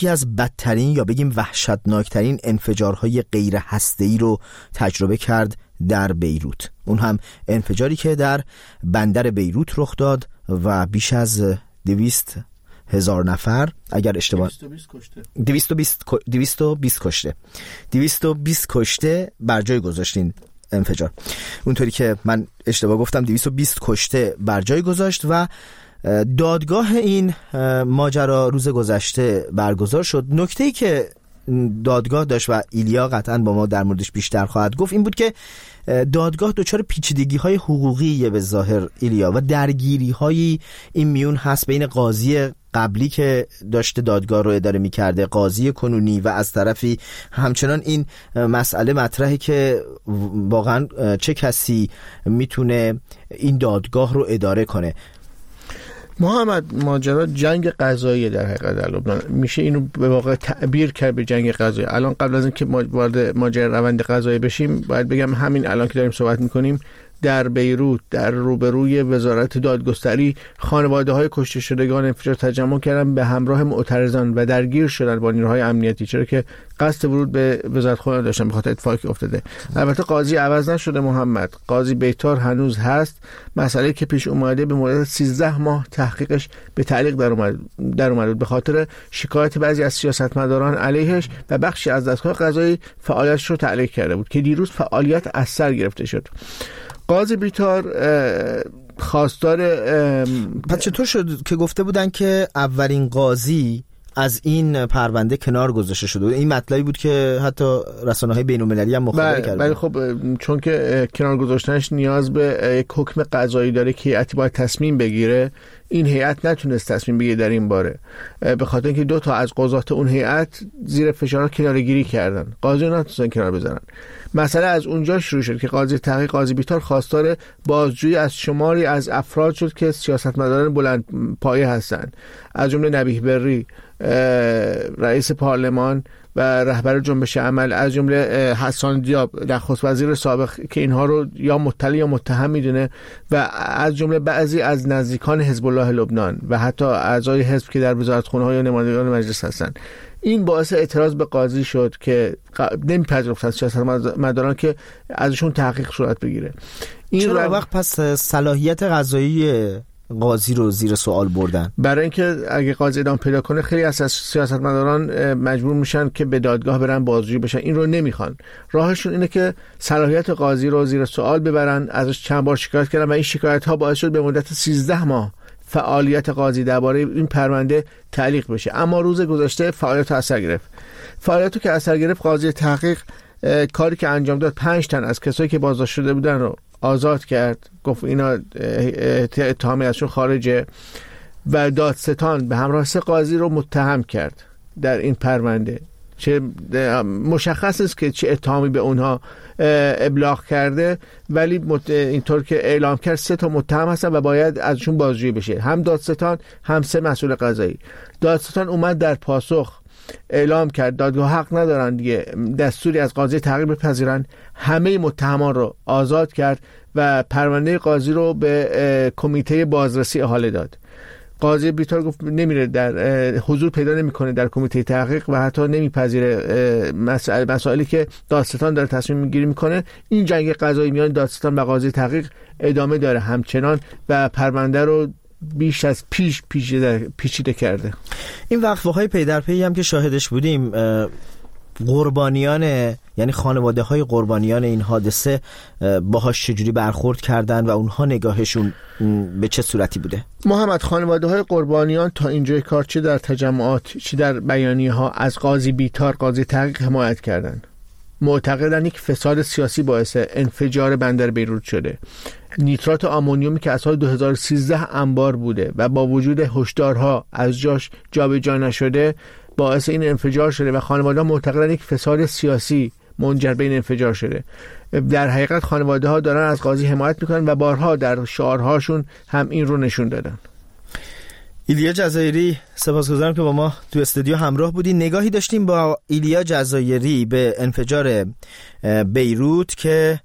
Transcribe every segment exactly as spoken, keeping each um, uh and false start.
یکی از بدترین یا بگیم وحشتناکترین انفجارهای غیر هسته‌ای رو تجربه کرد در بیروت. اون هم انفجاری که در بندر بیروت رخ داد و بیش از دویست هزار نفر اگر اشتباه دویست و بیست دویست و بیست کشته دویست و بیست کشته بر جای گذاشتین انفجار، اونطوری که من اشتباه گفتم دویست و بیست کشته بر جای گذاشت و دادگاه این ماجرا روز گذشته برگزار شد. نکته‌ای که دادگاه داشت و ایلیا قطعا با ما در موردش بیشتر خواهد گفت این بود که دادگاه دچار پیچیدگی‌های حقوقی به ظاهر ایلیا و درگیری‌های این میون هست بین قاضی قبلی که داشته دادگاه رو اداره می‌کرده، قاضی کنونی، و از طرفی همچنان این مسئله مطرحه که واقعا چه کسی میتونه این دادگاه رو اداره کنه. محمد، ماجرا جنگ قضایی در حقیقت در لبنان میشه اینو به واقع تعبیر کرد به جنگ قضایی. الان قبل از اینکه وارد ماجرا روند قضایی بشیم باید بگم همین الان که داریم صحبت میکنیم در بیروت در روبروی وزارت دادگستری خانواده‌های کشته شدگان انفجار تجمع کردن به همراه معترضان و درگیر شدن با نیروهای امنیتی، چرا که قصد ورود به وزارتخانه داشتن به خاطر اتفاقی افتاده. البته قاضی عوض نشده محمد، قاضی بیتار هنوز هست. مسئله که پیش اومده به مدت سیزده ماه تحقیقش به تعلیق در اومد در اومد به خاطر شکایت بعضی از سیاستمداران علیهش و بخشی از دستگاه قضایی فعالیتش رو تعلیق کرده بود که دیروز فعالیت از سر گرفته شد. قاضی بیتار خواستار پس چطور شد که گفته بودن که اولین قاضی از این پرونده کنار گذاشته شده؟ این مطلبی بود که حتی رسانه‌های بین‌المللی هم مخابره کردن. بله خب چون که کنار گذاشتنش نیاز به یک حکم قضایی داره که هیئتی باید تصمیم بگیره. این هیئت نتونست تصمیم بگیره در این باره به خاطر اینکه دو تا از قضات اون هیئت زیر فشار کناره‌گیری کردن، قاضی نتونستن کنار بزنن. مسئله از اونجا شروع شد که قاضی تحقیق قاضی بیتار خواستار بازجویی از شماری از افراد شد که سیاستمداران بلند پایه هستند، از جمله نبیه بری رئیس پارلمان و رهبر جنبش عمل، از جمله حسان دیاب نخست وزیر سابق که اینها رو یا مطلع یا متهم میدونه، و از جمله بعضی از نزدیکان حزب الله لبنان و حتی اعضای حزب که در وزارتخانه‌ها یا نمایندگان مجلس هستند. این باعث اعتراض به قاضی شد که نمیپذیرفتن سیاستمداران که ازشون تحقیق صورت بگیره. این چرا رو... وقت پس صلاحیت قضایی قاضی رو زیر سوال بردن؟ برای اینکه اگه قاضی ادامه پیدا کنه خیلی از سیاستمداران مجبور میشن که به دادگاه برن بازجویی بشن. این رو نمیخوان. راهشون اینه که صلاحیت قاضی رو زیر سوال ببرن. ازش چند بار شکایت کردن و این شکایت ها باعث شد به مدت سیزده ماه فعالیت قاضی درباره این پرونده تعلیق بشه. اما روز گذشته فعالیت اثر گرفت. فعالیتو که اثر گرفت، قاضی تحقیق کاری که انجام داد پنج تن از کسایی که بازداشت شده بودن رو آزاد کرد، گفت اینا اتهامی ازشون خارجه، و دادستان به همراه سه قاضی رو متهم کرد در این پرونده. چه مشخص است که چه اتهامی به اونها ابلاغ کرده، ولی اینطور که اعلام کرد سه تا متهم هستن و باید ازشون بازجویی بشه، هم دادستان هم سه مسئول قضایی. دادستان اومد در پاسخ اعلام کرد دادگاه حق ندارن دیگه دستوری از قاضی تغییر بپذیرن، همه متهمان رو آزاد کرد و پرونده قاضی رو به کمیته بازرسی احاله داد. قاضی بیتار گفت نمیره، در حضور پیدا نمیکنه در کمیته تحقیق و حتی نمیپذیره مسائل مسائلی که دادستان داره تصمیم میگیری میکنه. این جنگ قضایی میان دادستان و قاضی تحقیق ادامه داره همچنان و پرونده رو بیش از پیش پیچیده پیچیده کرده. این وقفه‌های پی در پی هم که شاهدش بودیم، قربانیان یعنی خانواده های قربانیان این حادثه باهاش چجوری برخورد کردن و اونها نگاهشون به چه صورتی بوده؟ محمد، خانواده های قربانیان تا اینجای کار چه در تجمعات چه در بیانیه ها از قاضی بیتار قاضی تحقیق حمایت کردن. معتقدن یک فساد سیاسی باعث انفجار بندر بیروت شده. نیترات آمونیومی که از سال دو هزار و سیزده انبار بوده و با وجود هشدارها از جاش جابجا نشده باعث این انفجار شده و خانواده معتقدن یک فساد سیاسی منجر به این انفجار شده. در حقیقت خانواده ها دارن از قاضی حمایت میکنن و بارها در شعارهاشون هم این رو نشون دادن. ایلیا جزایری، سپاسگزارم که با ما تو استودیو همراه بودی. نگاهی داشتیم با ایلیا جزایری به انفجار بیروت که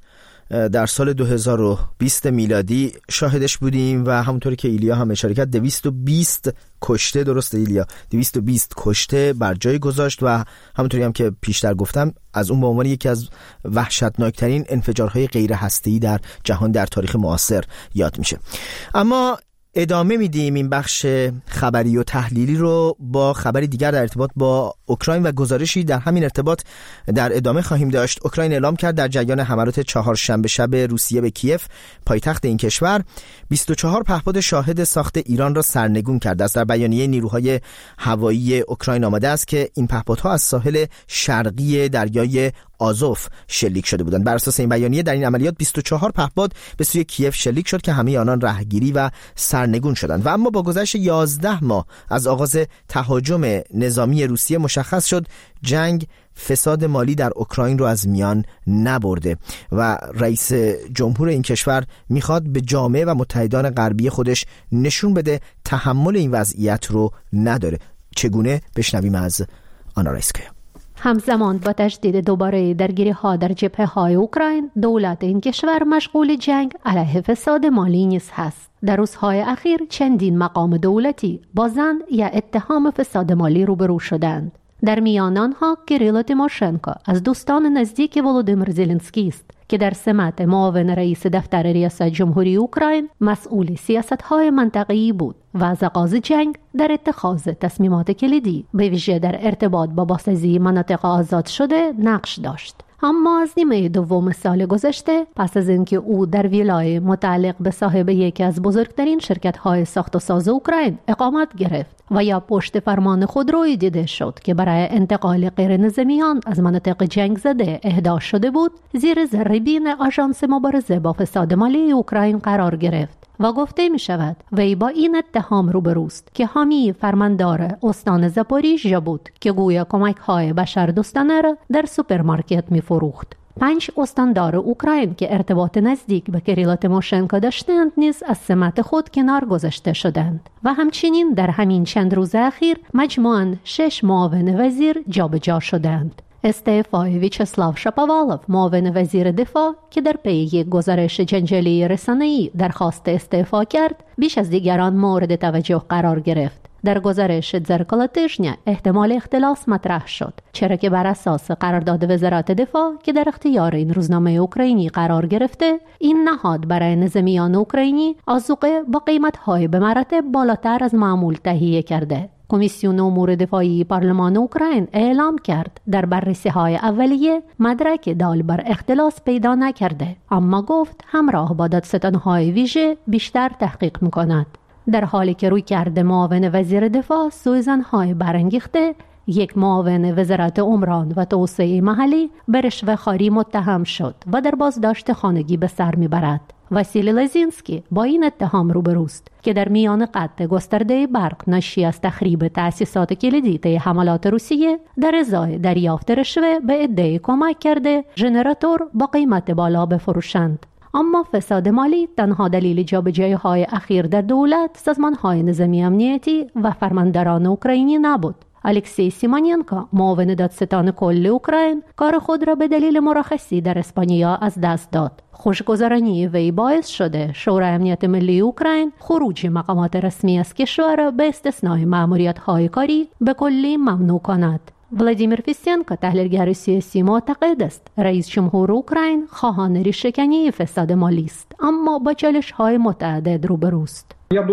در سال دو هزار و بیست میلادی شاهدش بودیم و همونطوری که ایلیا هم اشاره کرد دویست و بیست کشته، درسته ایلیا؟ دویست و بیست کشته بر جای گذاشت و همونطوری هم که پیشتر گفتم از اون به عنوان یکی از وحشتناکترین انفجارهای غیر هسته‌ای در جهان در تاریخ معاصر یاد میشه. اما ادامه میدیم این بخش خبری و تحلیلی رو با خبری دیگر در ارتباط با اوکراین و گزارشی در همین ارتباط در ادامه خواهیم داشت. اوکراین اعلام کرد در جریان حملات چهارشنبه شب روسیه به کیف، پایتخت این کشور، بیست و چهار پهپاد شاهد ساخت ایران را سرنگون کرده است. در بیانیه نیروهای هوایی اوکراین آمده است که این پهپادها از ساحل شرقی دریای آزوف شلیک شده بودند. بر اساس این بیانیه در این عملیات بیست و چهار پهپاد به سوی کیف شلیک شد که همه آنان رهگیری و سرنگون شدند. و اما با گذشت یازده ماه از آغاز تهاجم نظامی روسیه مشخص شد جنگ فساد مالی در اوکراین رو از میان نبرده و رئیس جمهور این کشور میخواد به جامعه و متحدان غربی خودش نشون بده تحمل این وضعیت رو نداره. چگونه؟ بشنویم از آنا رایسکایا. همزمان با تجدید دوباره درگیری ها در جبهه های اوکراین، دولت این کشور مشغول جنگ علیه فساد مالی نیز هست. در روزهای اخیر چندین مقام دولتی با زن یا اتهام فساد مالی روبرو شدند. در میان آنها کیریل تیموشنکو از دوستان نزدیک ولودیمیر زلنسکی است که در سمت معاون رئیس دفتر ریاست جمهوری اوکراین مسئول سیاست‌های منطقه‌ای بود و از آغاز جنگ در اتخاذ تصمیمات کلیدی به ویژه در ارتباط با بازسازی مناطق آزاد شده نقش داشت. اما از نیمه دوم سال گذشته، پس از اینکه او در ویلای متعلق به صاحب یکی از بزرگترین شرکت‌های ساخت و ساز اوکراین اقامت گرفت و یا پشت فرمان خودرویی دیده شد که برای انتقال غیر نظامیان از مناطق جنگ زده اهدا شده بود، زیر ذره‌بین آژانس مبارزه با فساد مالی اوکراین قرار گرفت و گفته می شود وی با این اتهام روبروست که حامی فرماندار استان زاپوریژیا بود که گویا کمک های بشر دوستانه را در سوپرمارکت می فروخت. پنج استاندار اوکراین که ارتباط نزدیک به کیریل تیموشنکو داشتند نیز از سمت خود کنار گذاشته شدند و همچنین در همین چند روز اخیر مجموعاً شش معاون وزیر جابجا شدند. استعفای ویچسلاو شاپاوالوف معاون وزیر دفاع که در پی یک گزارش جنجالی رسانه‌ای درخواست استعفا کرد، بیش از دیگران مورد توجه قرار گرفت. در گزارش زرکالا تیژنیا احتمال اختلاس مطرح شد، چرا که بر اساس قرارداد وزارت دفاع که در اختیار این روزنامه اوکراینی قرار گرفته، این نهاد برای نظامیان اوکراینی آذوقه با قیمت‌های به مراتب بالاتر از معمول تهیه کرده. کمیسیون امور دفاعی پارلمان اوکراین اعلام کرد در بررسی‌های اولیه مدرک دال بر اختلاس پیدا نکرده، اما گفت همراه با دادستان‌های ویژه بیشتر تحقیق می‌کند. در حالی که روی کرده معاون وزیر دفاع سوءظن‌های برانگیخته، یک معاون وزارت عمران و توسعه محلی به رشوه‌خواری متهم شد و در بازداشت خانگی به سر می‌برد. واسیلی لزینسکی با این اتهام روبروست که در میان قطع گسترده برق ناشی از تخریب تأسیسات کلیدی طی حملات روسیه در ازای دریافت رشوه به عده‌ای کمک کرده ژنراتور با قیمت بالا بفروشند. اما فساد مالی تنها دلیل جابجایی‌های اخیر در دولت، سازمان‌های نظامی امنیتی و فرمانداران اوکراینی نبود. الکسی سیمونینکو معاون دادستان کل اوکراین کار خود را به دلیل مرخصی در اسپانیا از دست داد. خوشگذرانی وی باعث شده شورای امنیت ملی اوکراین خروج مقامات رسمی از کشور را به استثنای مأموریت‌های کاری به کلی ممنوع کند. ولادیمیر فیسینکو تحلیلگر سیاسی معتقد است رئیس جمهور اوکراین خواهان ریشه‌کنی فساد مالی است، اما با چالش‌های متعدد روبروست.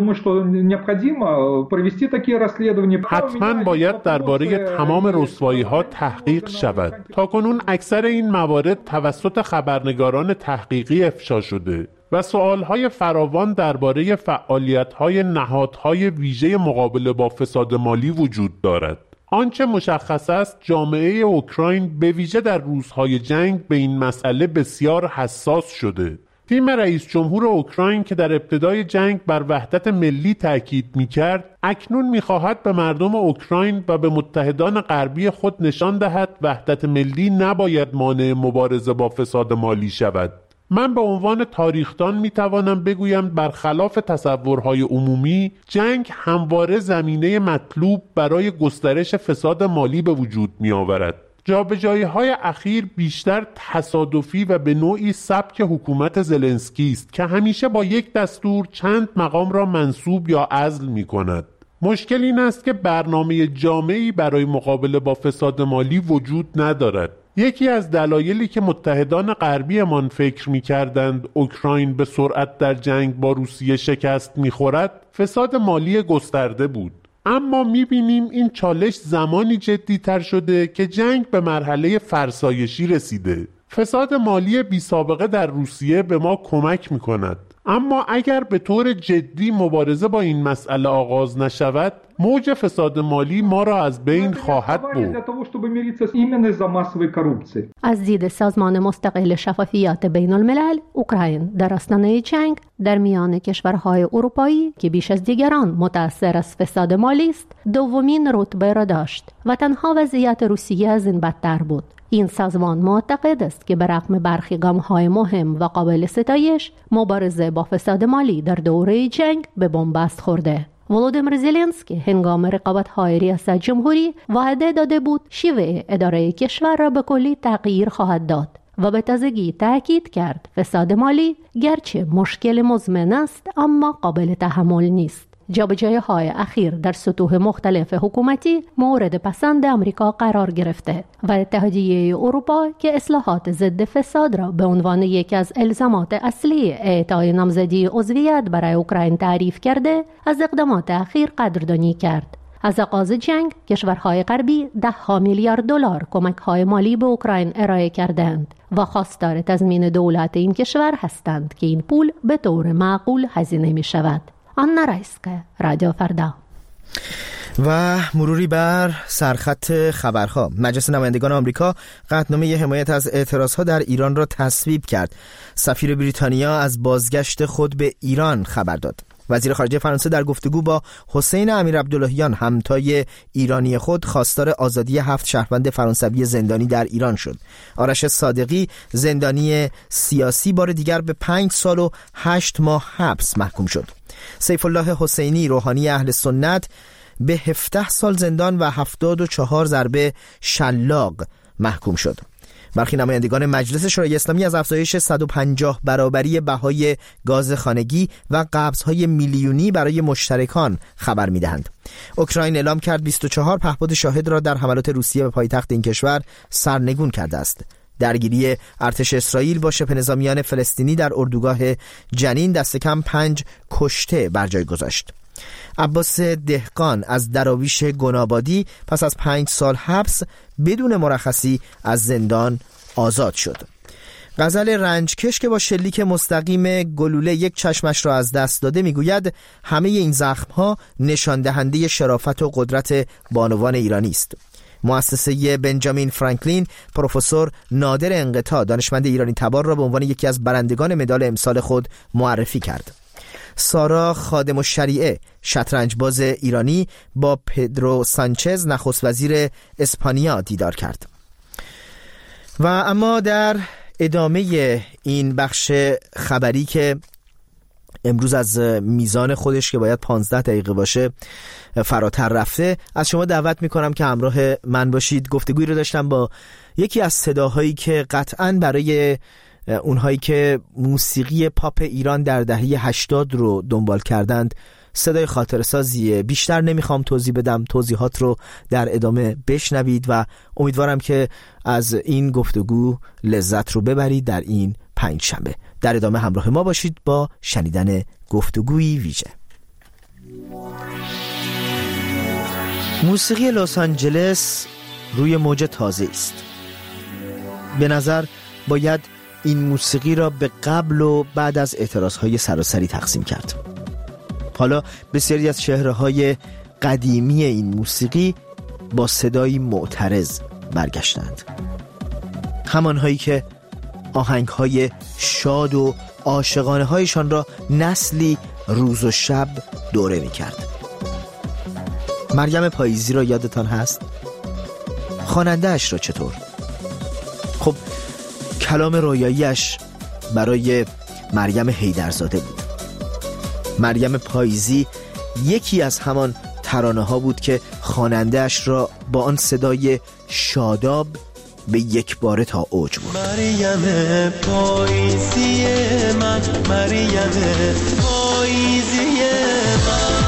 حتما باید درباره تمام رسوایی‌ها تحقیق شود. تاکنون اکثر این موارد توسط خبرنگاران تحقیقی افشا شده و سوال‌های فراوان درباره فعالیت‌های نهادهای ویژه مقابله با فساد مالی وجود دارد. آنچه مشخص است جامعه اوکراین به ویژه در روزهای جنگ به این مسئله بسیار حساس شده. تیم رئیس جمهور اوکراین که در ابتدای جنگ بر وحدت ملی تاکید می‌کرد، اکنون می‌خواهد به مردم اوکراین و به متحدان غربی خود نشان دهد وحدت ملی نباید مانع مبارزه با فساد مالی شود. من به عنوان تاریخدان میتوانم بگویم برخلاف تصورهای عمومی، جنگ همواره زمینه مطلوب برای گسترش فساد مالی به وجود می آورد. جابجایی‌های اخیر بیشتر تصادفی و به نوعی سبک حکومت زلنسکی است که همیشه با یک دستور چند مقام را منصوب یا عزل می‌کند. مشکل این است که برنامه جامعی برای مقابله با فساد مالی وجود ندارد. یکی از دلایلی که متحدان غربیمان فکر می‌کردند اوکراین به سرعت در جنگ با روسیه شکست می‌خورد، فساد مالی گسترده بود. اما می‌بینیم این چالش زمانی جدی‌تر شده که جنگ به مرحله فرسایشی رسیده. فساد مالی بی‌سابقه در روسیه به ما کمک می‌کند. اما اگر به طور جدی مبارزه با این مسئله آغاز نشود، موج فساد مالی ما را از بین خواهد برد. از دید سازمان مستقل شفافیت بین الملل، اوکراین در آستانه جنگ در میان کشورهای اروپایی که بیش از دیگران متأثر از فساد مالی است، دومین رتبه را داشت و تنها وضعیت روسیه از این بدتر بود. این سازمان معتقد است که برغم برخی گام‌های مهم و قابل ستایش، مبارزه با فساد مالی در دوره جنگ به بنبست خورده. ولودیمیر زلنسکی هنگام رقابت‌های ریاست جمهوری وعده داده بود شیوه اداره کشور را به کلی تغییر خواهد داد و به تازگی تأکید کرد فساد مالی گرچه مشکل مزمن است اما قابل تحمل نیست. جابجایی‌های اخیر در سطوح مختلف حکومتی مورد پسند آمریکا قرار گرفته و اتحادیه اروپا که اصلاحات ضد فساد را به عنوان یکی از الزامات اصلی اعطای نامزدی عضویت برای اوکراین تعریف کرده، از اقدامات اخیر قدردانی کرد. از آغاز جنگ کشورهای غربی ده ها میلیارد دلار کمک‌های مالی به اوکراین ارائه کردند و خواستار تضمین دولت این کشور هستند که این پول به طور معقول هزینه می‌شود. آنا رایسکه، رادیو فردا. و مروری بر سرخط خبرها. مجلس نمایندگان آمریکا قطعنامه حمایت از اعتراضها در ایران را تصویب کرد. سفیر بریتانیا از بازگشت خود به ایران خبر داد. وزیر خارجه فرانسه در گفتگو با حسین امیرعبداللهیان همتای ایرانی خود خواستار آزادی هفت شهروند فرانسوی زندانی در ایران شد. آرش صادقی زندانی سیاسی بار دیگر به پنج سال و هشت ماه حبس محکوم شد. سیف الله حسینی روحانی اهل سنت به هفده سال زندان و هفتاد و چهار ضربه شلاق محکوم شد. برخی نمایندگان مجلس شورای اسلامی از افزایش صد و پنجاه برابری بهای گاز خانگی و قبض‌های میلیونی برای مشترکان خبر می‌دهند. اوکراین اعلام کرد بیست و چهار پهپاد شاهد را در حملات روسیه به پایتخت این کشور سرنگون کرده است. درگیری ارتش اسرائیل با شبه نظامیان فلسطینی در اردوگاه جنین دست کم پنج کشته بر جای گذاشت. عباس دهقان از دراویش گنابادی پس از پنج سال حبس بدون مرخصی از زندان آزاد شد. غزل رنجکش که با شلیک مستقیم گلوله یک چشمش را از دست داده میگوید همه این زخم‌ها نشان دهنده شرافت و قدرت بانوان ایرانی است. مؤسسه بنجامین فرانکلین پروفسور نادر انقطاع دانشمند ایرانی تبار را به عنوان یکی از برندگان مدال امسال خود معرفی کرد. سارا خادم الشریعه شطرنجباز ایرانی با پدرو سانچز نخست وزیر اسپانیا دیدار کرد. و اما در ادامه این بخش خبری که امروز از میزان خودش که باید پانزده دقیقه باشه فراتر رفته، از شما دعوت میکنم که همراه من باشید. گفتگویی رو داشتم با یکی از صداهایی که قطعاً برای اونهایی که موسیقی پاپ ایران در دهه هشتاد رو دنبال کردند صدای خاطرسازیه. بیشتر نمیخوام توضیح بدم، توضیحات رو در ادامه بشنوید و امیدوارم که از این گفتگو لذت رو ببرید در این پنج شنبه. در ادامه همراه ما باشید با شنیدن گفتگویی ویژه. موسیقی لس آنجلس روی موج تازه است. به نظر باید این موسیقی را به قبل و بعد از اعتراضهای سراسری تقسیم کرد. حالا بسیاری از چهره‌های قدیمی این موسیقی با صدایی معترض برگشتند، همانهایی که آهنگ‌های شاد و عاشقانه هایشان را نسلی روز و شب دوره می‌کرد. مریم پاییزی را یادتان هست؟ خواننده اش را چطور؟ خب کلام رویاییش برای مریم حیدرزاده بود. مریم پاییزی یکی از همان ترانه ها بود که خواننده اش را با آن صدای شاداب به یک باره تا اوج برد. مریم پاییزی من، مریم پاییزی من.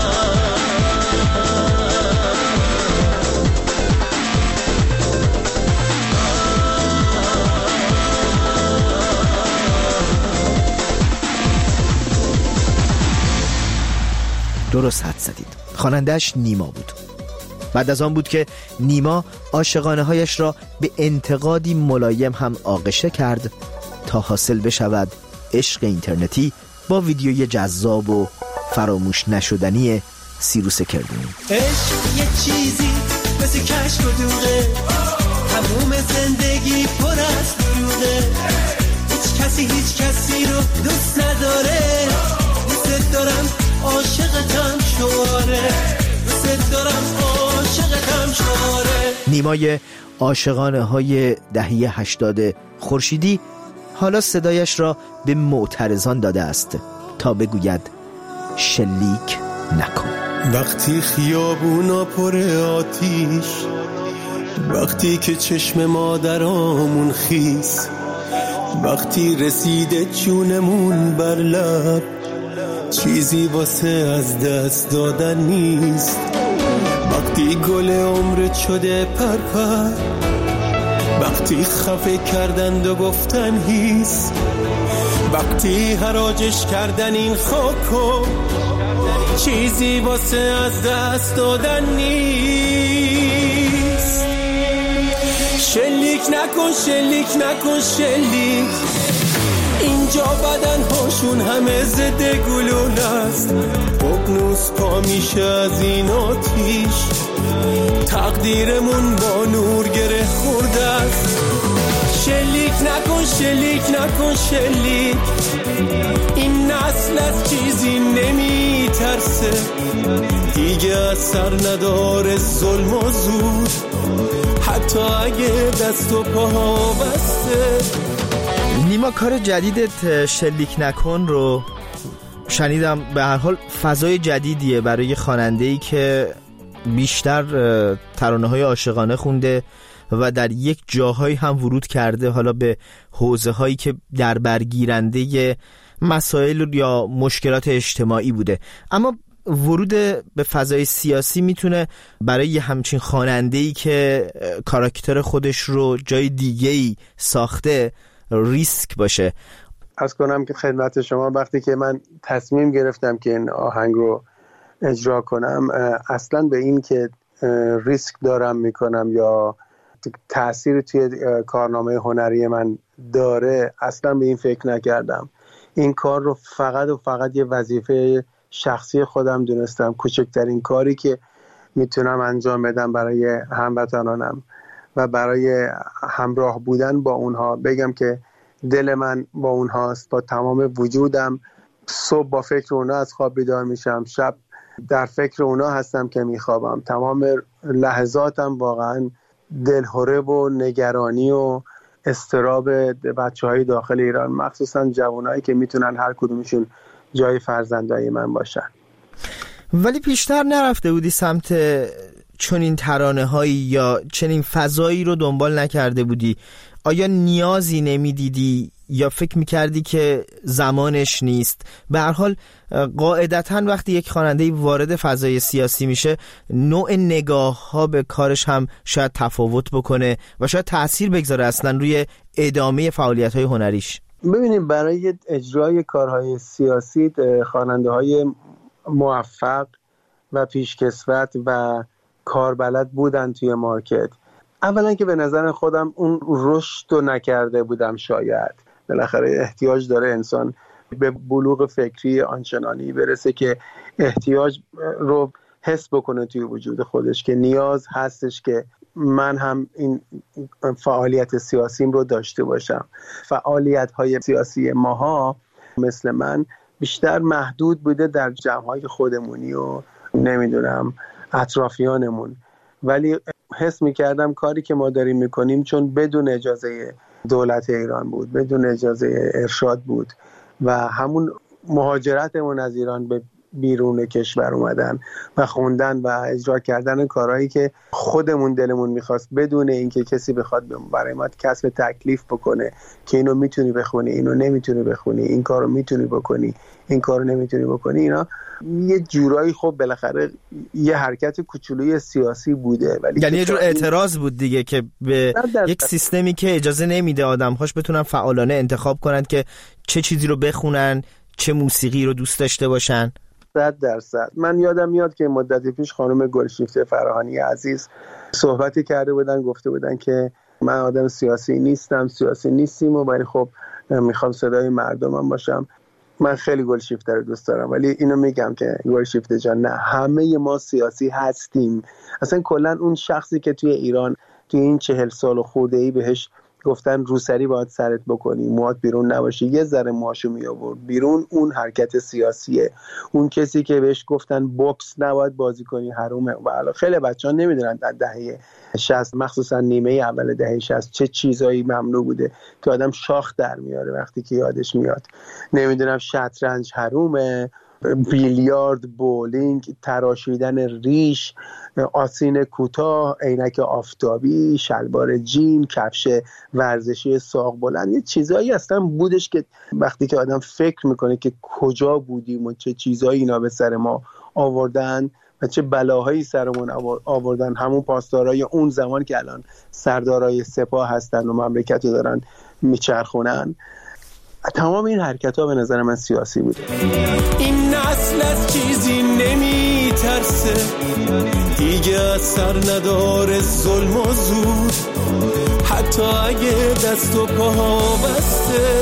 درست حد زدید. خواننده‌اش نیما بود. بعد از آن بود که نیما عاشقانه هایش را به انتقادی ملایم هم آغشته کرد تا حاصل بشود عشق اینترنتی با ویدیوی جذاب و فراموش نشدنی سیروس کردونی. عشق یه چیزی مثل کشک و دوغه، تموم زندگی پر از دروغه، هیچ کسی هیچ کسی رو دوست نداره، دوست دارم عاشقتم شواره، دوست دارم عاشقتم شواره. نیمای عاشقانه های دهه هشتاد خورشیدی حالا صدایش را به معترضان داده است تا بگوید شلیک نکن. وقتی خیابونا پر آتیش، وقتی که چشم مادرامون خیس، وقتی رسیده جونمون بر لب، چیزی واسه از دست دادن نیست. وقتی گل عمرت شده پرپر، وقتی خفه کردند و گفتن هیس، وقتی حراجش کردن این خاکو، چیزی واسه از دست دادن نیست. شلیک نکن شلیک نکن شلیک، اینجا بدن هاشون همه ضد گلوله است، ققنوس پا میشه از این آتیش، تقدیرمون با نور گره خورده است. شلیک نکن شلیک نکن شلیک، این نسل از چیزی نمی ترسه، دیگه اثر نداره ظلم و زور، حتی اگه دست و پاها بسته. نیما کار جدیدت شلیک نکن رو شنیدم، به هر حال فضای جدیدیه برای خواننده‌ای که بیشتر ترانه‌های عاشقانه خونده و در یک جاهایی هم ورود کرده، حالا به حوزه‌هایی که در برگیرنده مسائل یا مشکلات اجتماعی بوده. اما ورود به فضای سیاسی میتونه برای همچین خواننده‌ای که کاراکتر خودش رو جای دیگه‌ای ساخته ریسک باشه. از کنم که خدمت شما وقتی که من تصمیم گرفتم که این آهنگ رو اجرا کنم، اصلا به این که ریسک دارم میکنم یا تأثیر توی کارنامه هنری من داره، اصلا به این فکر نکردم. این کار رو فقط و فقط یه وظیفه شخصی خودم دونستم، کوچکترین کاری که میتونم انجام بدم برای هموطنانم و برای همراه بودن با اونها. بگم که دل من با اونهاست، با تمام وجودم. صبح با فکر اونها از خواب بیدار میشم، شب در فکر اونها هستم که میخوابم. تمام لحظاتم واقعا دلهره و نگرانی و استراب بچه‌های داخل ایران، مخصوصا جوانایی که میتونن هر کدومشون جای فرزندای من باشن. ولی پیشتر نرفته بودی سمت چنین ترانه‌هایی یا چنین فضایی رو دنبال نکرده بودی؟ آیا نیازی نمیدیدی یا فکر میکردی که زمانش نیست؟ به هر حال قاعدتاً وقتی یک خواننده وارد فضای سیاسی میشه، نوع نگاه ها به کارش هم شاید تفاوت بکنه و شاید تأثیر بگذاره اصلا روی ادامه فعالیت های هنریش. ببینیم برای اجرای کارهای سیاسی خواننده های موفق و پیشکسوت و کاربلد بودن توی مارکت. اولا که به نظر خودم اون رشد رو نکرده بودم، شاید بالاخره احتیاج داره انسان به بلوغ فکری آنچنانی برسه که احتیاج رو حس بکنه توی وجود خودش که نیاز هستش که من هم این فعالیت سیاسیم رو داشته باشم. فعالیت های سیاسی ماها مثل من بیشتر محدود بوده در جمع‌های خودمونی و نمیدونم اطرافیانمون، ولی حس میکردم کاری که ما داریم میکنیم چون بدون اجازه دولت ایران بود، بدون اجازه ارشاد بود و همون مهاجرتمون از ایران به بیرون کشور اومدن و خوندن و اجرا کردن کارهایی که خودمون دلمون میخواست، بدون اینکه کسی بخواد برای ما کسب تکلیف بکنه که اینو میتونی بخونی، اینو نمیتونی بخونی، این کارو میتونی بکنی، این کارو نمیتونی بکنی. اینا یه جورایی خب بالاخره یه حرکت کوچولوی سیاسی بوده، ولی یعنی یه جور اعتراض بود دیگه که به یک سیستمی که اجازه نمیده آدم‌هاش بتونن فعالانه انتخاب کنن که چه چیزی رو بخونن، چه موسیقی رو دوست داشته باشن. صد درصد. من یادم میاد که مدتی پیش خانم گلشیفته فراهانی عزیز صحبتی کرده بودن، گفته بودن که من آدم سیاسی نیستم، سیاسی نیستیم و ولی خب میخوام صدای مردمم باشم. من خیلی گلشیفته رو دوست دارم، ولی اینو میگم که گلشیفته جان نه، همه ما سیاسی هستیم. اصلا کلا اون شخصی که توی ایران توی این چهل سال و خورده‌ای بهش گفتن روسری باید سرت بکنی، موهات بیرون نباشه، یه ذره موهاشو می آورد بیرون، اون حرکت سیاسیه. اون کسی که بهش گفتن بوکس نباید بازی کنی، حرومه. و حالا خیلی بچه‌ها نمیدونن در دهه شصت مخصوصا نیمه اول دهه شصت چه چیزایی ممنوع بوده که آدم شاخ در میاره وقتی که یادش میاد. نمیدونم شطرنج حرومه، بیلیارد، بولینگ، تراشیدن ریش، آستین کوتاه، عینک آفتابی، شلوار جین، کفش ورزشی ساق بلند، یه چیزایی اصلا بودش که وقتی که آدم فکر میکنه که کجا بودیم و چه چیزایی اینا به سر ما آوردن و چه بلاهایی سرمون آوردن، همون پاسدارای اون زمان که الان سردارای سپاه هستن و مملکت رو دارن میچرخونن. تمام این حرکت ها به نظر من سیاسی بوده. این نسل از چیزی نمی ترسه دیگه، اثر نداره ظلم و زور، حتی اگه دست و پاها بسته.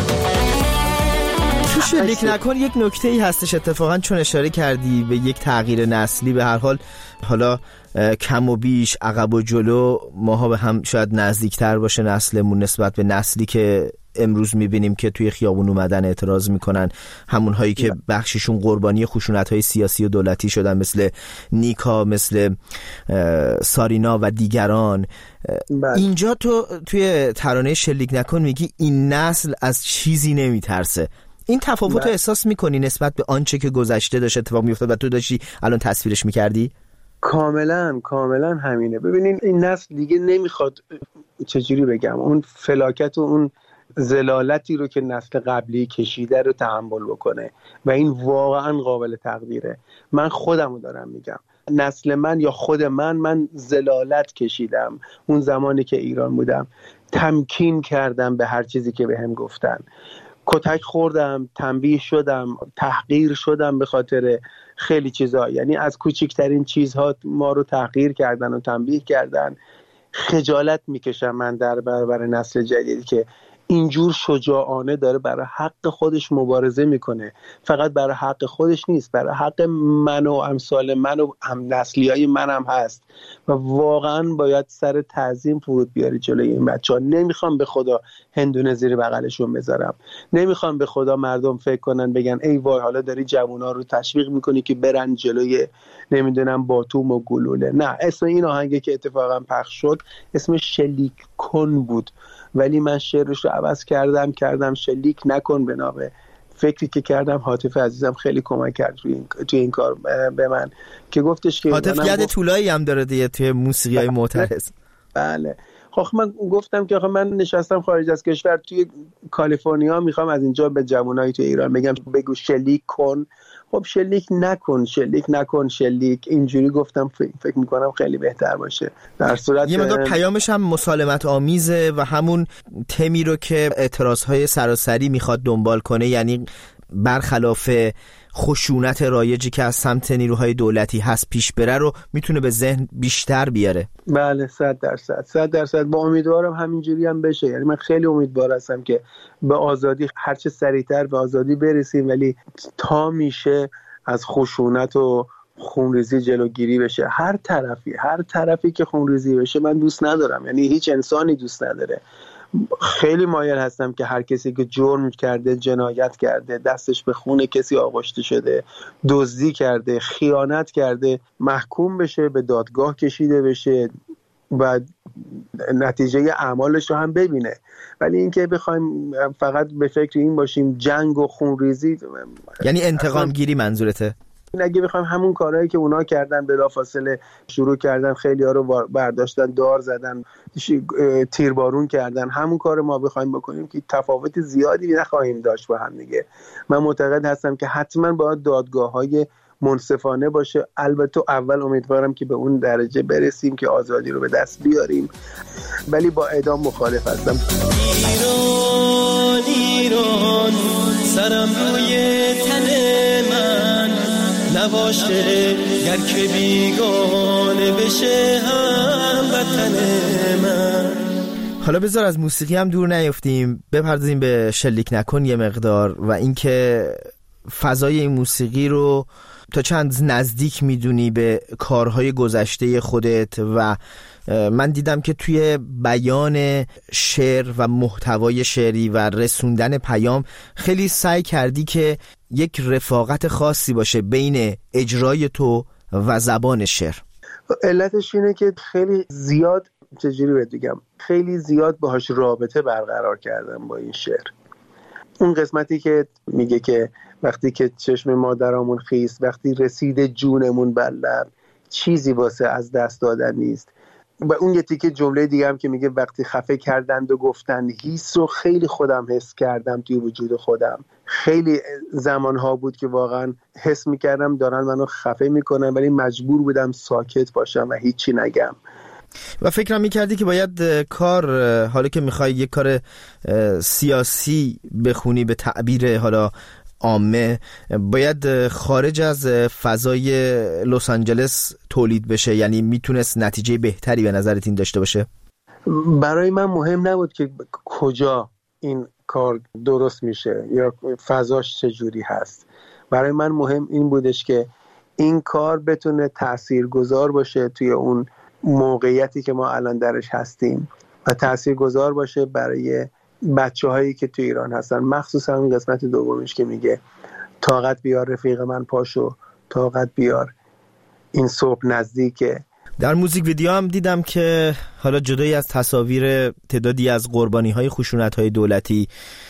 تو شلیک نکن یک نکته ای هستش اتفاقا، چون اشاره کردی به یک تغییر نسلی، به هر حال حالا کم و بیش عقب و جلو ماها به هم شاید نزدیکتر باشه نسلمون نسبت به نسلی که امروز میبینیم که توی خیابون اومدن اعتراض میکنن، همون هایی که بخششون قربانی خشونت های سیاسی و دولتی شدن، مثل نیکا، مثل سارینا و دیگران. بله. اینجا تو توی ترانه شلیک نکن میگی این نسل از چیزی نمیترسه. این تفاوت رو احساس میکنی نسبت به آنچه که گذشته داشت اتفاق میافتاد و تو داشتی الان تصویرش میکردی؟ کاملا کاملا همینه. ببینین این نسل دیگه نمیخواد، چجوری بگم، اون فلاکت و اون زلالتی رو که نسل قبلی کشیده رو تحمل بکنه و این واقعا قابل تقدیره. من خودمو دارم میگم، نسل من یا خود من من زلالت کشیدم اون زمانی که ایران بودم، تمکین کردم به هر چیزی که بهم گفتن، کتک خوردم، تنبیه شدم، تحقیر شدم به خاطر خیلی چیزها، یعنی از کوچکترین چیزها ما رو تحقیر کردن و تنبیه کردن. خجالت میکشم من در برابر نسل جدیدی که اینجور شجاعانه داره برای حق خودش مبارزه میکنه. فقط برای حق خودش نیست، برای حق من و امثال من و هم نسلیای من هم هست و واقعا باید سر تعظیم فرود بیاری جلوی این بچه ها. نمیخوام به خدا هندونه زیر بغلشون بذارم، نمیخوام به خدا مردم فکر کنن بگن ای وای حالا داری جوونا رو تشویق میکنی که برن جلوی نمیدونم باتوم و گلوله. نه، اسم این آهنگی که اتفاقا پخش شد اسم شلیک کن بود، ولی من شعرش رو عوض کردم کردم شلیک نکن. بنابه فکری که کردم حاطف عزیزم خیلی کمک کرد توی این, توی این کار به من که گفتش که حاطف ید طولایی هم داره دیگه توی موسیقی های معترض. بله. خب من گفتم که من نشستم خارج از کشور توی کالیفرنیا، میخوام از اینجا به جوانای توی ایران بگم بگو شلیک کن. خب شلیک نکن، شلیک نکن، شلیک. اینجوری گفتم فکر میکنم خیلی بهتر باشه. در صورت یه مقدار پیامش هم مسالمت آمیزه و همون تمی رو که اعتراضهای سراسری میخواد دنبال کنه، یعنی برخلاف خشونت رایجی که از سمت نیروهای دولتی هست پیش بره رو میتونه به ذهن بیشتر بیاره. بله صد درصد صد درصد با امیدوارم همینجوری هم بشه. یعنی من خیلی امیدوار هستم که به آزادی هرچه سریعتر به آزادی برسیم، ولی تا میشه از خشونت و خونریزی جلوگیری بشه. هر طرفی هر طرفی که خونریزی بشه من دوست ندارم، یعنی هیچ انسانی دوست نداره. خیلی مایل هستم که هر کسی که جرم کرده، جنایت کرده، دستش به خون کسی آغشته شده، دزدی کرده، خیانت کرده، محکوم بشه، به دادگاه کشیده بشه و نتیجه اعمالش رو هم ببینه. ولی اینکه بخوایم فقط به فکر این باشیم جنگ و خونریزی، یعنی انتقام گیری منظورته؟ اگه بخوایم همون کارهایی که اونا کردن بلافاصله شروع کردن، خیلی ها رو برداشتن دار زدن، تیربارون کردن، همون کار ما بخوایم بکنیم که تفاوت زیادی نخواهیم داشت با هم دیگه. من معتقد هستم که حتما باید دادگاه‌های منصفانه باشه. البته اول امیدوارم که به اون درجه برسیم که آزادی رو به دست بیاریم، ولی با اعدام مخالف هستم. ایران ایران سرم روی تن من نباشه، گر که بیگانه بشه هم وطن من. حالا بذار از موسیقی هم دور نیفتیم، بپردازیم به شلیک نکن یه مقدار و اینکه فضای این موسیقی رو تا چند نزدیک میدونی به کارهای گذشته خودت. و من دیدم که توی بیان شعر و محتوای شعری و رسوندن پیام خیلی سعی کردی که یک رفاقت خاصی باشه بین اجرای تو و زبان شعر. علتش اینه که خیلی زیاد، چجوری بهت بگم، خیلی زیاد باهاش رابطه برقرار کردم با این شعر. اون قسمتی که میگه که وقتی که چشم مادرامون خیست، وقتی رسید جونمون بر لب، چیزی واسه از دست دادن نیست. و اون یه تیکه جمله دیگه هم که میگه وقتی خفه کردند و گفتن هیس، رو خیلی خودم حس کردم توی وجود خودم. خیلی زمانها بود که واقعا حس میکردم دارن منو خفه میکنن، ولی مجبور بودم ساکت باشم و هیچی نگم. و فکرم میکردی که باید کار، حالا که میخوای یک کار سیاسی بخونی به تعبیر حالا عامه، باید خارج از فضای لس آنجلس تولید بشه، یعنی میتونست نتیجه بهتری به نظرت این داشته باشه؟ برای من مهم نبود که کجا این کار درست میشه یا فضاش چجوری هست. برای من مهم این بودش که این کار بتونه تاثیرگذار باشه توی اون موقعیتی که ما الان درش هستیم و تاثیرگذار باشه برای بچه هایی که تو ایران هستن، مخصوصا اون قسمت دومیش که میگه طاقت بیار رفیق من پاشو، طاقت بیار این صبح نزدیکه. در موزیک ویدیو هم دیدم که حالا جدای از تصاویر تعدادی از قربانی های خشونت های دولتی،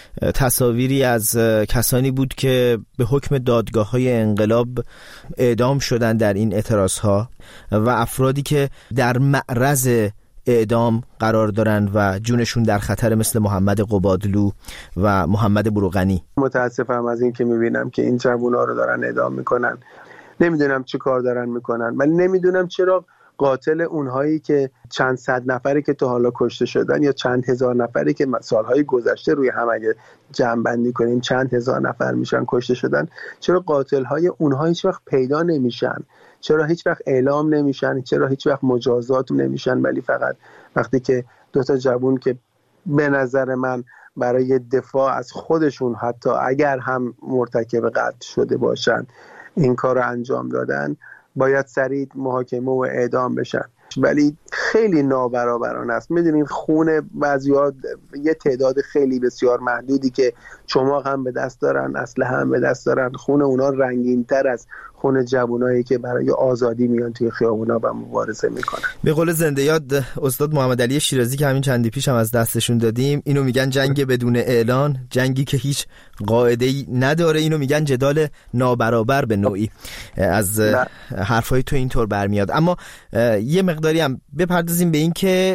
تصاویری از کسانی بود که به حکم دادگاه های انقلاب اعدام شدن در این اعتراض ها و افرادی که در معرض اعدام قرار دارن و جونشون در خطر، مثل محمد قبادلو و محمد بروغنی. متاسفم از این که میبینم که این جوونا رو دارن اعدام میکنن. نمیدونم چه کار دارن میکنن، ولی نمیدونم چرا قاتل اونهایی که چند صد نفری که تا حالا کشته شدن یا چند هزار نفری که سالهای گذشته روی هم اگه جمع بندی کنیم چند هزار نفر میشن کشته شدن، چرا قاتلهای اونها هیچ وقت پیدا نمیشن؟ چرا هیچ وقت اعلام نمیشن؟ چرا هیچ وقت مجازات نمیشن؟ ولی فقط وقتی که دو تا جوون که به نظر من برای دفاع از خودشون حتی اگر هم مرتکب قتل شده باشن این کار رو انجام دادن، باید سریع محاکمه و اعدام بشن. ولی خیلی نابرابرانه است. میدونید خون بعضی‌ها، یه تعداد خیلی بسیار محدودی که چماق هم به دست دارن، اسلحه هم به دست دارن، خون اونا رنگین‌تر از خون جوانایی که برای آزادی میان توی خیابونا و مبارزه میکنن. به قول زنده یاد استاد محمد علی شیرازی که همین چندی پیش هم از دستشون دادیم، اینو میگن جنگ بدون اعلان، جنگی که هیچ قاعده‌ای نداره. اینو میگن جدال نابرابر به نوعی. از حرفای تو اینطور برمیاد. اما یه مقداری هم بپردازیم به این که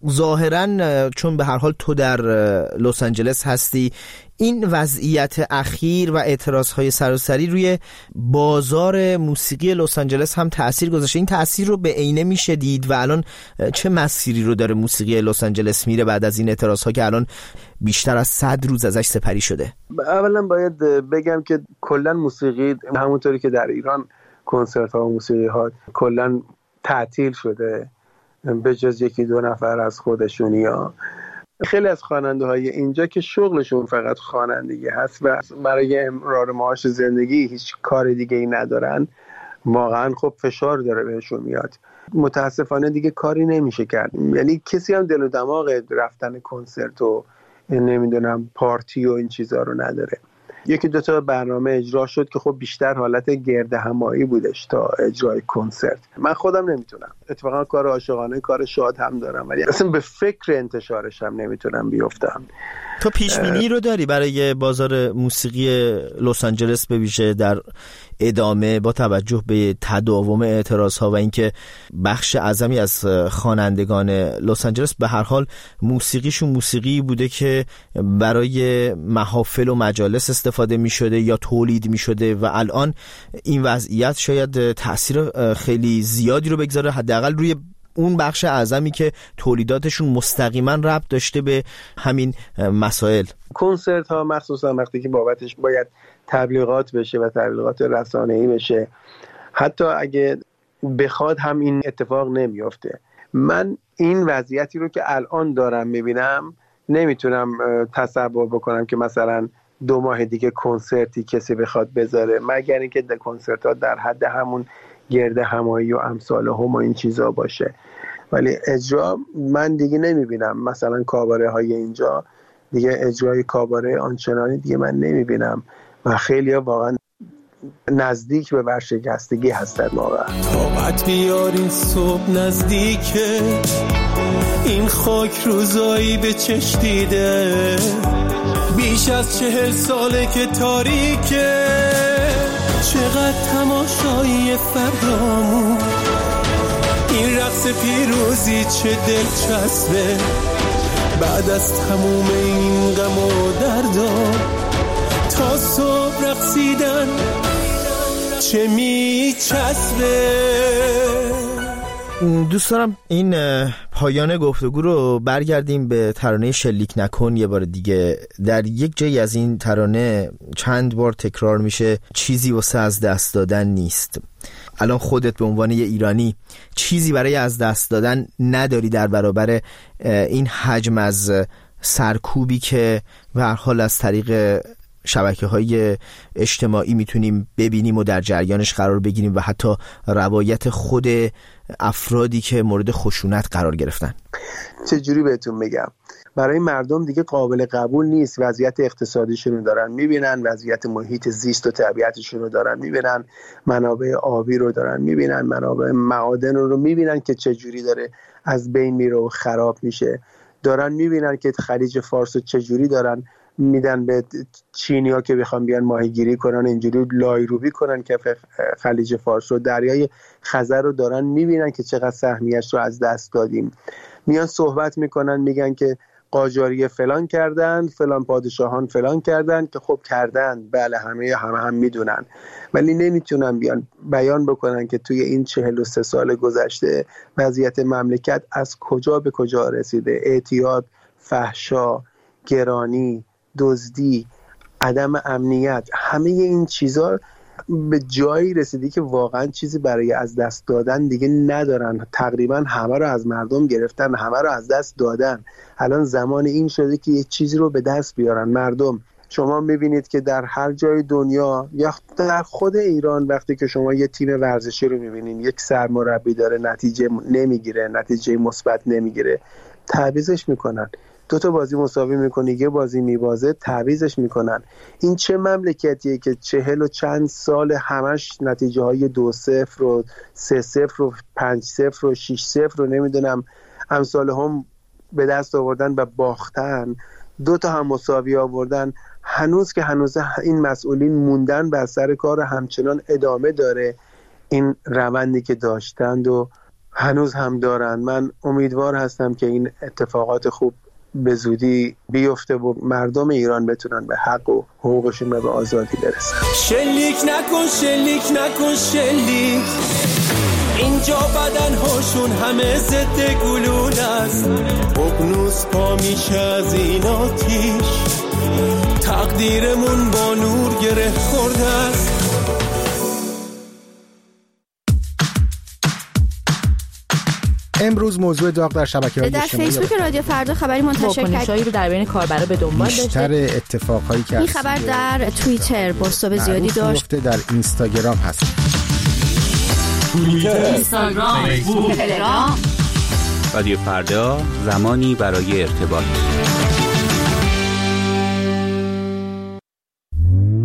ظاهراً چون به هر حال تو در لس آنجلس هستی، این وضعیت اخیر و اعتراضهای سراسری روی بازار موسیقی لس آنجلس هم تأثیر گذاشته. این تأثیر رو به عینه میشه دید و الان چه مسیری رو داره موسیقی لس آنجلس میره بعد از این اعتراضها که الان بیشتر از صد روز ازش سپری شده؟ اولا باید بگم که کلا موسیقی همونطوری که در ایران کنسرت ها و موسیقی ها کلا تعطیل شده به جز یکی دو نفر از خودشونیا. خیلی از خواننده های اینجا که شغلشون فقط خوانندگی هست و برای امرار معاش زندگی هیچ کار دیگه ای ندارن، واقعا خب فشار داره بهشون میاد. متاسفانه دیگه کاری نمیشه کرد. یعنی کسی هم دل و دماغ رفتن کنسرت و نمیدونم پارتی و این چیزا رو نداره. یکی دو تا برنامه اجرا شد که خب بیشتر حالت گردهمایی بودش تا اجرای کنسرت. من خودم نمیتونم، اتفاقا کار عاشقانه، کار شاد هم دارم، ولی اصلا به فکر انتشارش هم نمیتونم بیفتم. تو پیش بینی رو داری برای بازار موسیقی لس آنجلس به ویژه در ادامه با توجه به تداوم اعتراض‌ها و اینکه بخش اعظمی از خوانندگان لس آنجلس به هر حال موسیقیشون موسیقی بوده که برای محافل و مجالس استفاده می‌شده یا تولید می‌شده و الان این وضعیت شاید تأثیر خیلی زیادی رو بگذاره حداقل روی اون بخش اعظمی که تولیداتشون مستقیما ربط داشته به همین مسائل. کنسرت ها مخصوصا وقتی که بابتش باید تبلیغات بشه و تبلیغات رسانه‌ای بشه، حتی اگه بخواد هم این اتفاق نمیافته. من این وضعیتی رو که الان دارم میبینم نمیتونم تصور بکنم که مثلا دو ماه دیگه کنسرتی کسی بخواد بذاره، مگر اینکه در کنسرت ها در حد همون گرده همایی و امثال هم و این چیزا باشه. ولی اجرا من دیگه نمیبینم، مثلا کاباره های اینجا دیگه اجرای کاباره آنچنانی دیگه من نمیبینم و خیلی ها واقعا نزدیک به ورشکستگی هستن. واقعا طاقت بیار این صبح نزدیکه، این خاک روزایی به چش دیده، بیش از چهل ساله که تاریکه، چقدر تماشایی فرامون، این رقص پیروزی چه دلچسبه، بعد از تموم این غم و دردا تا صبح رقصیدن چه میچسبه. دوست دارم این پایان گفتگو رو برگردیم به ترانه شلیک نکن یه بار دیگه. در یک جایی از این ترانه چند بار تکرار میشه چیزی واسه از دست دادن نیست. الان خودت به عنوان یه ایرانی چیزی برای از دست دادن نداری در برابر این حجم از سرکوبی که به هر حال از طریق شبکه‌های اجتماعی میتونیم ببینیم و در جریانش قرار بگیریم و حتی روایت خود افرادی که مورد خشونت قرار گرفتن؟ چجوری بهتون بگم، برای مردم دیگه قابل قبول نیست. وضعیت اقتصادیشون رو دارن میبینن، وضعیت محیط زیست و طبیعتشون رو دارن میبینن، منابع آبی رو دارن میبینن، منابع معادن رو میبینن که چجوری داره از بین میره و خراب میشه. دارن میبینن که خلیج فارس رو چجوری دارن میدن به چینی‌ها که بخوام بیان ماهیگیری کنن، اینجوری لایروبی کنن که خلیج فارس رو، دریای خزر رو دارن میبینن که چقدر سهمیش رو از دست دادیم. میان صحبت میکنن میگن که قاجاری فلان کردن، فلان پادشاهان فلان کردن، که خب کردن، بله همه همه هم میدونن، ولی نمیتونن بیان بیان بکنن که توی این چهل و سه سال گذشته وضعیت مملکت از کجا به کجا رسیده. اعتیاد، فحشا، گرانی، دزدی، عدم امنیت، همه این چیزا به جایی رسیدی که واقعا چیزی برای از دست دادن دیگه ندارن. تقریبا همه رو از مردم گرفتن، همه رو از دست دادن. الان زمان این شده که یه چیزی رو به دست بیارن مردم. شما میبینید که در هر جای دنیا یا در خود ایران وقتی که شما یه تیم ورزشی رو میبینید یک سرمربی داره نتیجه نمیگیره، نتیجه مثبت نمیگیره، تعویضش میکنن. دو تا بازی مساوی میکنه، یه بازی میبازه، تعویضش میکنن. این چه مملکتیه که چهل و چند سال همش نتیجه های دو صفر و سه صفر و پنج صفر و شیش صفر رو نمیدونم امثال هم به دست آوردن و باختن، دو تا هم مساوی آوردن. هنوز که هنوز این مسئولین موندن بر سر کار، همچنان ادامه داره این روندی که داشتند و هنوز هم دارن. من امیدوار هستم که این اتفاقات خوب به زودی بیفته و مردم ایران بتونن به حق و حقوقشون و به آزادی برسن. شلیک نکن شلیک نکن شلیک، اینجا بدن هاشون همه ضد گلوله است، اقنوس پا میشه از این آتیش، تقدیرمون با نور گره خورده است. امروز موضوع داغ در شبکه‌های اجتماعی در فیسبوک رادیو فردا خبری منتشر کرد رو در بین کاربرا به دنبال داشته. بیشتر اتفاقهایی که این خبر در توییتر بازتاب زیادی داشت، در اینستاگرام هست. توییتر، اینستاگرام، فیسبوک، تلگرام. رادیو فردا، زمانی برای ارتباط.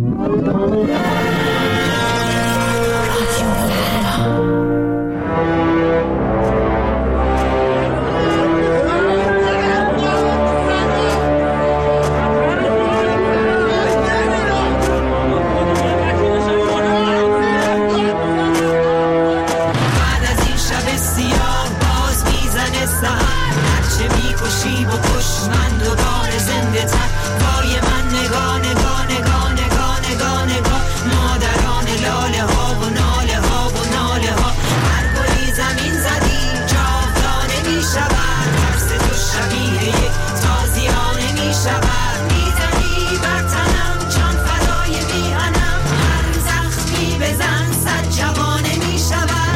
باشی بکش من دوباره زنده تر. وای من نگاه نگاه نگاه نگاه نگاه نگاه مادران لاله ها و ناله ها و ناله ها. هر گلی زمین زدی جاودانه می شود. ترس تو شبیه یک تازیانه می شود. میزنی بر تنم جان فدای میهنم. هر زخمی بزن صد جوانه می شود.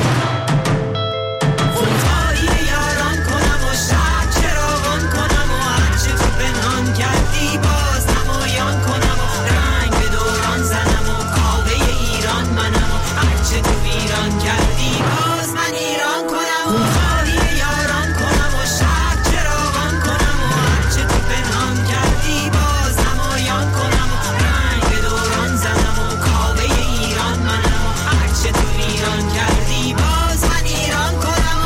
خونتایی یاران کنم و شب چراغان کنم و هرچه تو پنهان کردی باز نمایان کنم و رنگ به دوران زنم و کاوه ایران منم و هرچه تو ویران کردی باز من ایران کنم. خونتایی یاران کنم و شب چراغان کنم و هرچه تو پنهان کردی باز نمایان کنم و رنگ به دوران زنم و کاوه ایران منم و هرچه تو ویران کردی باز من ایران کنم.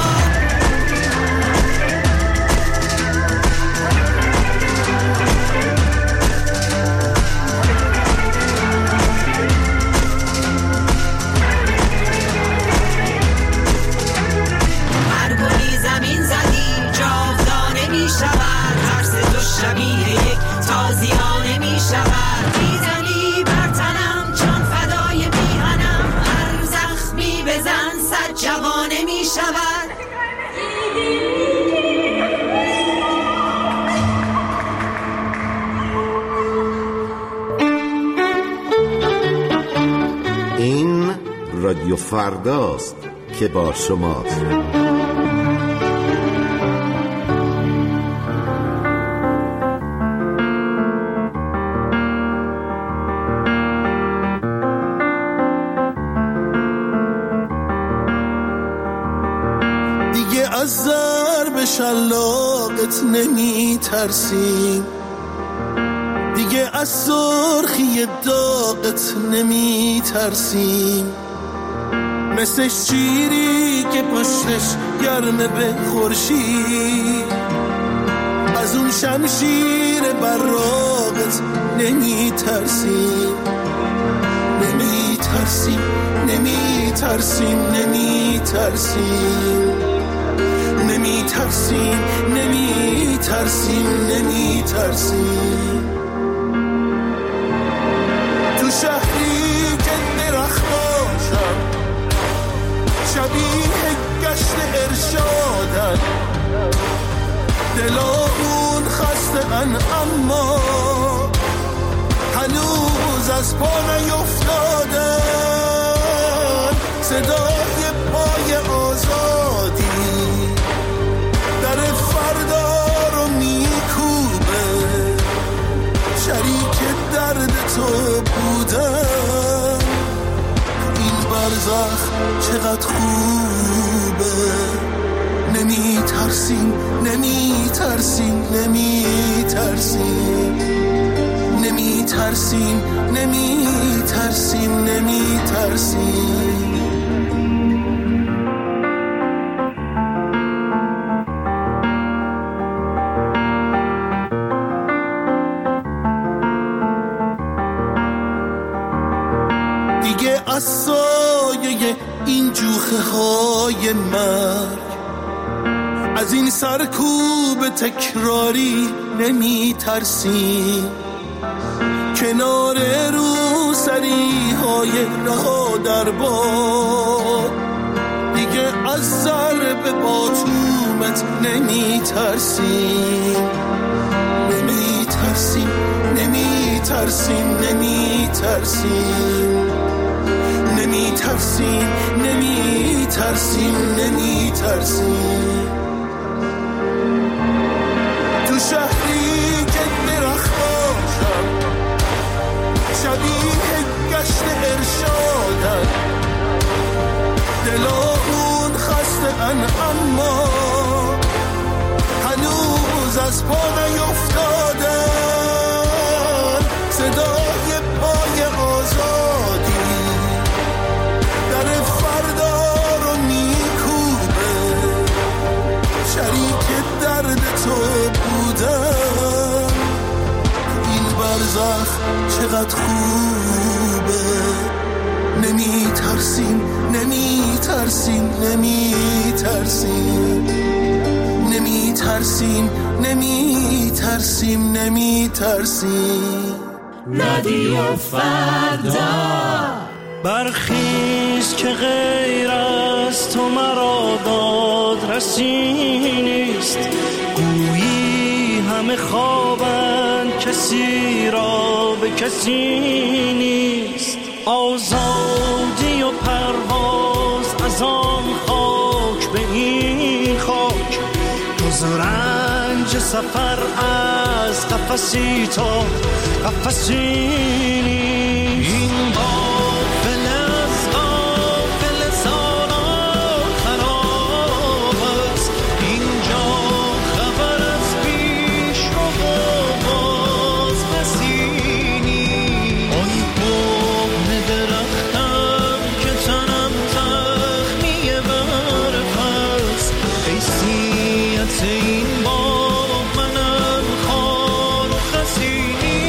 هر گلی زمین زدی جاودانه می شود. ترس تو شبیه یک تازیانه می شود. میزنی بر تنم جان فدای میهنم. هر زخمی بزن صد جوانه می شود. این رادیو فرداست که با شماست. دیگه از ضرب شلاقت نمی ترسیم. دیگه از سرخی داغت نمی ترسیم. مثل شیری که پشتش گرمه به خورشید. از اون شمشیر براقت نمی ترسیم. نمی ترسیم نمی ترسیم نمی ترسیم نمی ترسیم نمی ترسیم نمی ترسیم. تو شهری که درخت باشم شبیه گشت ارشادن. دلامون خسته ان اما هنوز از پا نیفتادن. صدای پای آزادی در فردا رو میکوبه. شریک درد تو بودن. این برزخ چقدر خوبه. نمی ترسیم نمی ترسیم نمی ترسیم نمی ترسیم نمی ترسیم نمی ترسیم. دیگه از سایه این جوخه های مرگ از این سرکوب تکراری نمی ترسیم. کنار رو سری های رها در باد دیگه از ضرب باتومت نمی ترسیم. نمی ترسیم نمی ترسیم نمی ترسیم نمی ترسیم نمی ترسیم نمی ترسیم. تو شهری که درخت باشم شبیه گشت ارشادن. دلامون خسته ان اما هنوز از پا نیفتادن. صدای پای آزادی در فردا رو میکوبه. شریک درد تو بودن. این برزخ چقدر خوبه. نمی ترسیم نمی ترسیم نمی ترسیم نمی ترسیم نمی ترسیم نمی ترسیم. رادیو فردا. برخیز که غیر از تو مرا داد رسی نیست، گویی همه خوابند کسی را به کسی نیست. آزادی و پرواز از آن خاک به این خاک، جز رنج سفر از قفسی تا قفسی نیست. این غافل از غافل سالان خراب است، اینجا خبر از پیش رو باز کسی نیست. آن کهنه درختم که تنم زخمی برف است، حیثیت این باغ منم خار و خسی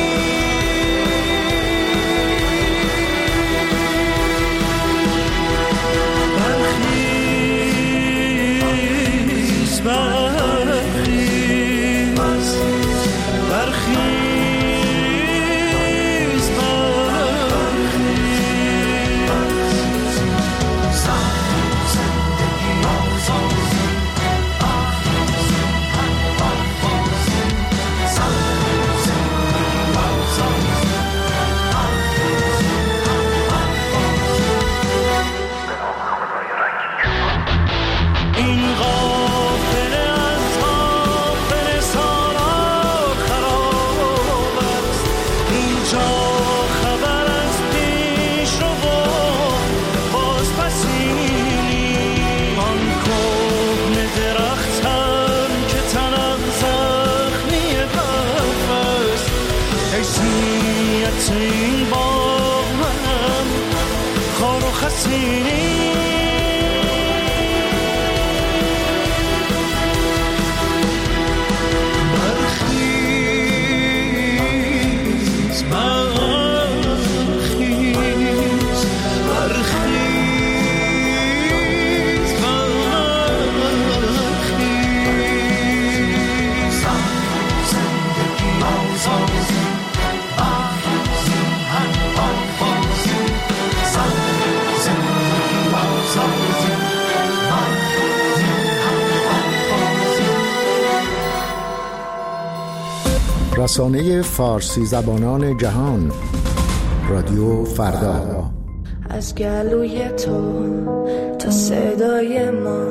رسانه فارسی زبانان جهان، رادیو فردا. از گلوی تو تا صدای ما،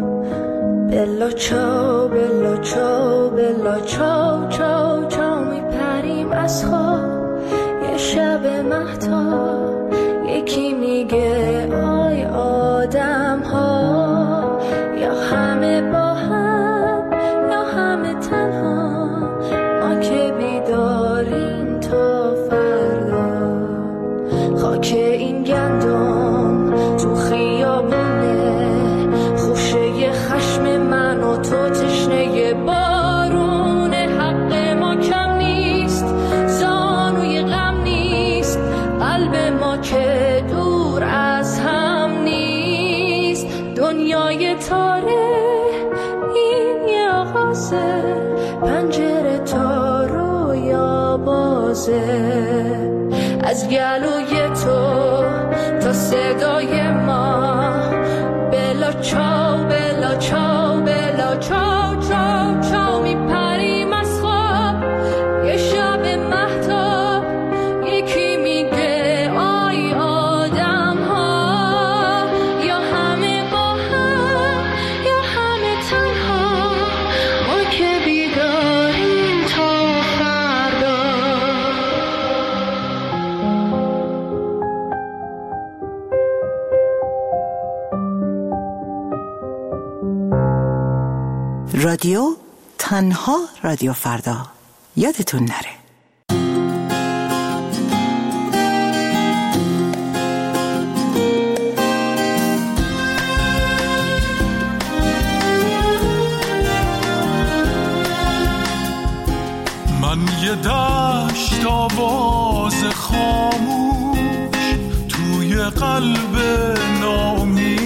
بلا چاو بلا چاو بلا چاو چاو چاو میپریم از خواب. یه شب مهتاب یکی میگه آی آدم ها، یا همه با هم یا همه تنها، ما که بیداریم تا فردا. خاک این گندم تو خیابونه، خوشه خشم من و تو تشنه بارونه. حق ما کم نیست، زانوی غم نیست، قلب ما که دور از هم نیست. دنیای تاره این یه آغازه، پنجره تا رویا بازه. از گلوی تو تا صدای ما، بلا چاو بلا چاو بلا چاو چاو چاو میپریم از خواب. یه شب مهتاب یکی میگه آی آدم ها، یا همه با هم یا همه تنها، ما که بیداریم تا فردا. رادیو تنها رادیو فردا، یادتون نره. من یه دشت آواز خاموش توی قلب نامی